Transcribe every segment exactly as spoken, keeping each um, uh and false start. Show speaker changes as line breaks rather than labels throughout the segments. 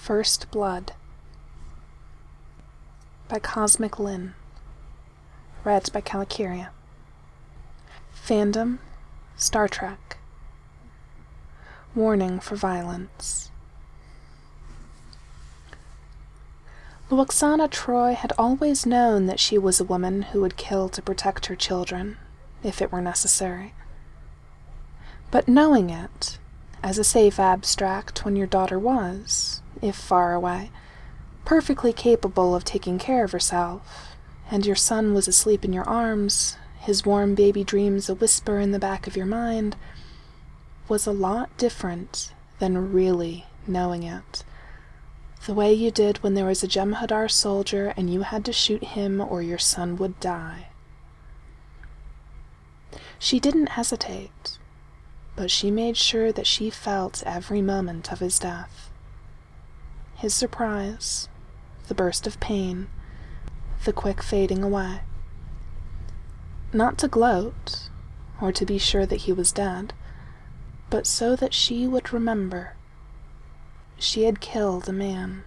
First Blood by Cosmic Lyn. Read by Calicuria. Fandom: Star Trek. Warning for violence. Lwaxana Troi had always known that she was a woman who would kill to protect her children, if it were necessary. But knowing it, as a safe abstract when your daughter was, if far away, perfectly capable of taking care of herself, and your son was asleep in your arms, his warm baby dreams a whisper in the back of your mind, was a lot different than really knowing it. The way you did when there was a Jem'Hadar soldier and you had to shoot him or your son would die. She didn't hesitate, but she made sure that she felt every moment of his death. His surprise, the burst of pain, the quick fading away. Not to gloat, or to be sure that he was dead, but so that she would remember. She had killed a man.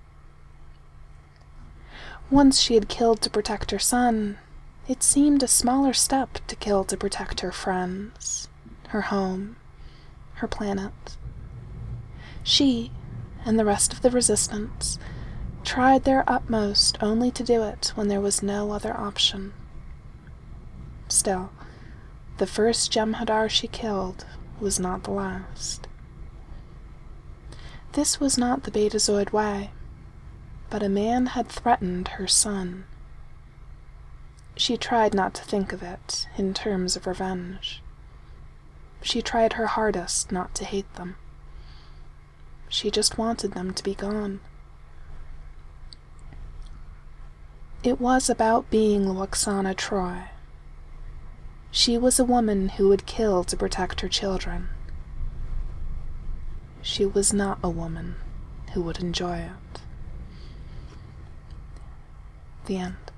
Once she had killed to protect her son, it seemed a smaller step to kill to protect her friends, her home, her planet. She, and the rest of the Resistance, tried their utmost only to do it when there was no other option. Still, the first Jem'Hadar she killed was not the last. This was not the Betazoid way, but a man had threatened her son. She tried not to think of it in terms of revenge. She tried her hardest not to hate them. She just wanted them to be gone. It was about being Lwaxana Troi. She was a woman who would kill to protect her children. She was not a woman who would enjoy it. The end.